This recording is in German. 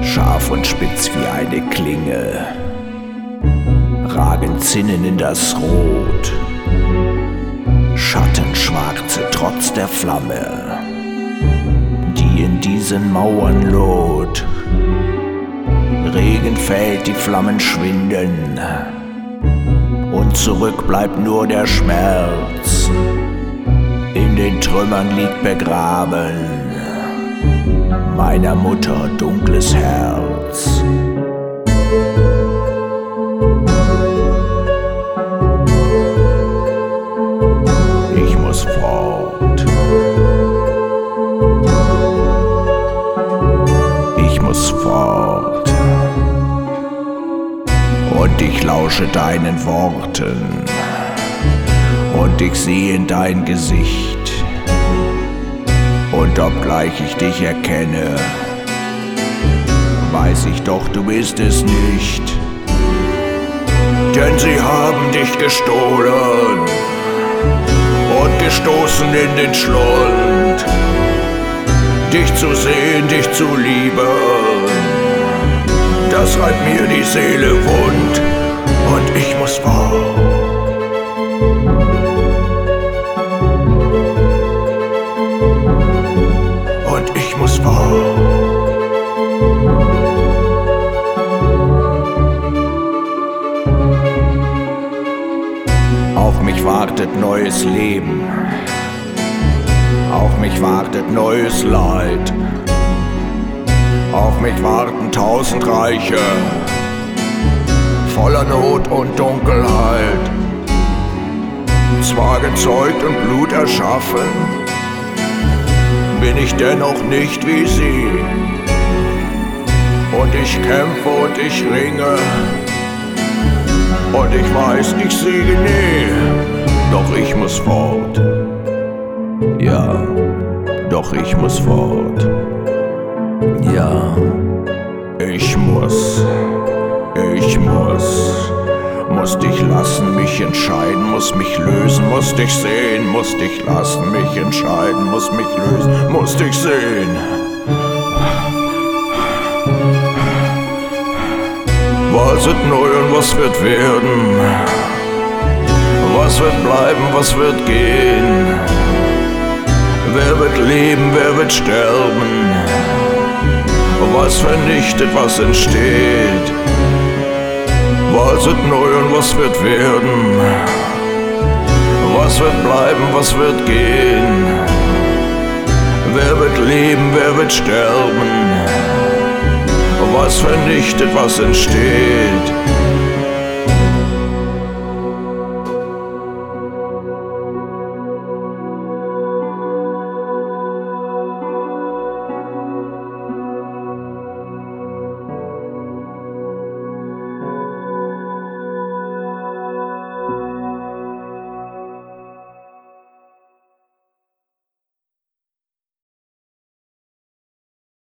Scharf und spitz wie eine Klinge ragen Zinnen in das Rot, Schattenschwarze trotz der Flamme, die in diesen Mauern loht. Regen fällt, die Flammen schwinden, und zurück bleibt nur der Schmerz. In den Trümmern liegt begraben meiner Mutter dunkles Herz. Ich muss fort. Ich muss fort. Und ich lausche deinen Worten. Und ich sehe in dein Gesicht. Und obgleich ich dich erkenne, weiß ich doch, du bist es nicht. Denn sie haben dich gestohlen und gestoßen in den Schlund. Dich zu sehen, dich zu lieben, das reibt mir die Seele wund. Und ich muss fort. Ich muss fort. Auf mich wartet neues Leben, auf mich wartet neues Leid, auf mich warten 1000 Reiche, voller Not und Dunkelheit, zwar gezeugt und Blut erschaffen, bin ich dennoch nicht wie sie. Und ich kämpfe und ich ringe, und ich weiß, ich siege nie. Doch ich muss fort. Ja, doch ich muss fort. Ja, ich muss dich lassen, mich entscheiden, muss mich lösen, muss dich sehen, muss dich lassen, mich entscheiden, muss mich lösen, muss dich sehen. Was wird neu und was wird werden? Was wird bleiben, was wird gehen? Wer wird leben, wer wird sterben? Was vernichtet, was entsteht? Was wird neu und was wird werden? Was wird bleiben, was wird gehen? Wer wird leben, wer wird sterben? Was vernichtet, was entsteht?